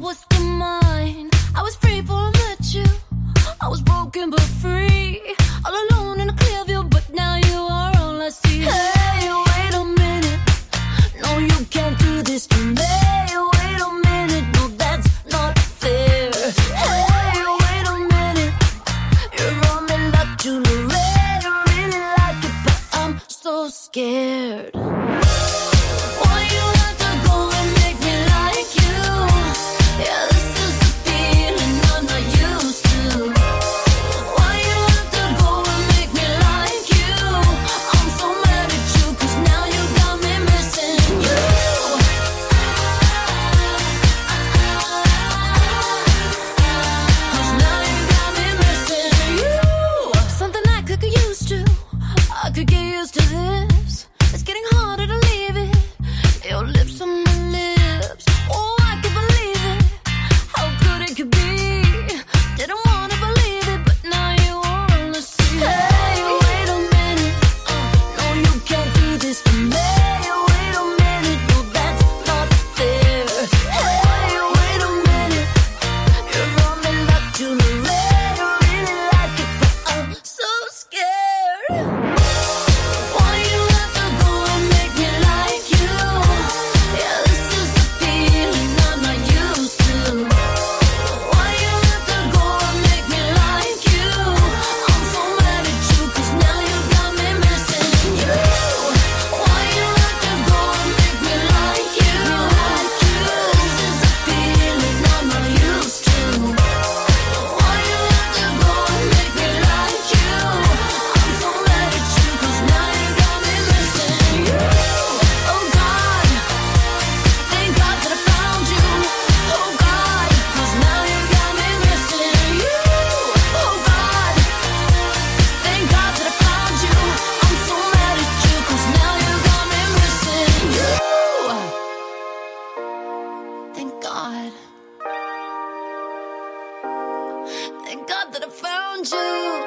was still mine. I was free before I met you. I was broken but free. All alone in a clear view, but now you are all I see. Hey, wait a minute. No, you can't do this to me. Wait a minute. No, that's not fair. Hey, wait a minute. You're on me like Julie Ray. I really like it, but I'm so scared. Why you have to go and make me like you? Yeah, this is a feeling I'm not used to. Why you have to go and make me like you? I'm so mad at you, 'cause now you got me missing you. 'Cause now you got me missing you. Something I could get used to. I could get used to this. It's getting harder to leave it. Your lips on my lips. Oh, I can believe it. How good it could be. Didn't wanna believe it, but now you wanna see. Hey, wait a minute. No, you can't do this to me. Wait a minute. No, that's not fair. Hey, wait a minute. You're on me like Julie Ray. I really like it, but I'm so scared. Why you have to go and make me like you? Yeah, this is a feeling I'm not used to. Why you have to go and make me like you? I'm so mad at you, 'cause now you got me missing you. Why you have to go and make me like you? This is a feeling I'm not used to. Why you have to go and make me like you? I'm so mad at you, 'cause now you got me missing you. Oh God, thank God that I found you. Oh God, 'cause now you got me missing you. Oh God, thank God that I found you. I'm so mad at you, 'cause now you got me missing you. Thank God. Thank God that I found you.